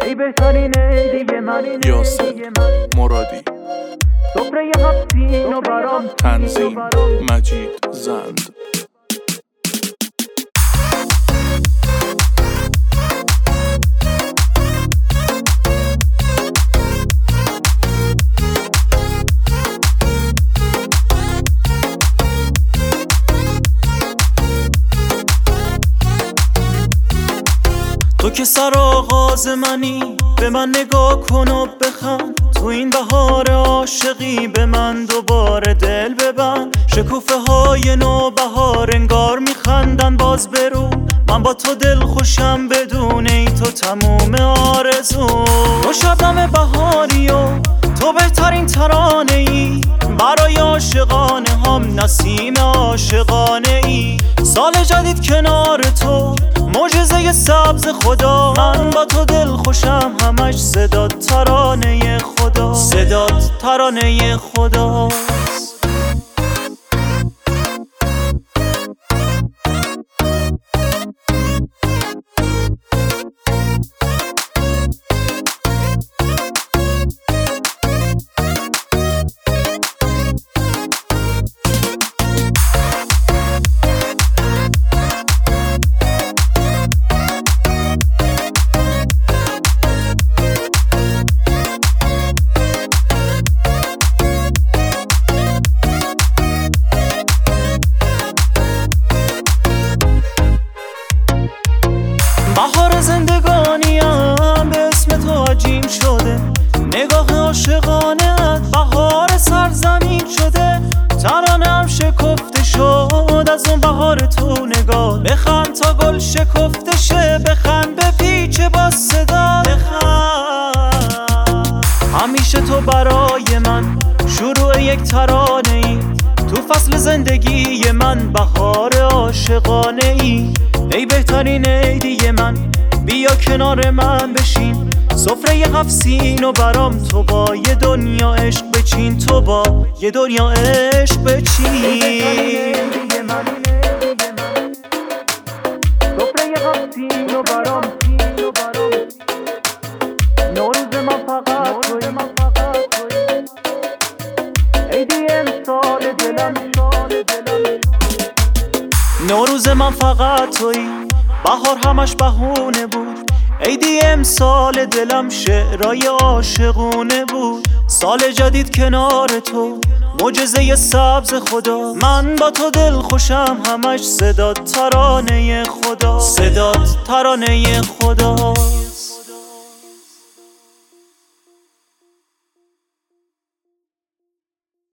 ای بهترین عیدی من یاسر مرادی سفره هفتین و برام تنظیم مجید زند تو که سر آغاز منی به من نگاه کن و بخند تو این بهار عاشقی به من دوباره دل ببند شکوفه های نو بهار انگار میخندن باز برو من با تو دل خوشم بدون ای تو تموم آرزو تو شبنم بهاری و تو بهترین ترانه ای برای عاشقانه هم نسیم عاشقانه ای سال جدید کنار تو معجزه سبز خدا من با تو دل خوشم همش صدات ترانه خدا صدات ترانه خداست بهار زندگانیم به اسم تو عجیم شده نگاه عاشقانه‌ات بهار سرزمین شده ترانه‌ام شکفته شد از اون بهار تو نگاه بخند تا گل شکفته شه بخند به پیچ با صدا بخند همیشه تو برای من شروع یک ترانه ای تو فصل زندگی من بهار عاشقانه ای ای بهترین عیدی من بیا کنار من بشین سفره هفت سین و برام تو با یه دنیا عشق بچین تو با یه دنیا عشق بچین سفره هفتین و برام نوروز من فقط توی عیدی امسال دلم نوروز من فقط توی بهار همش بهونه بود عیدی امسال دلم شعرای عاشقونه بود سال جدید کنار تو معجزه سبز خدا من با تو دل خوشم همش صدات ترانه خدا صدات ترانه خدا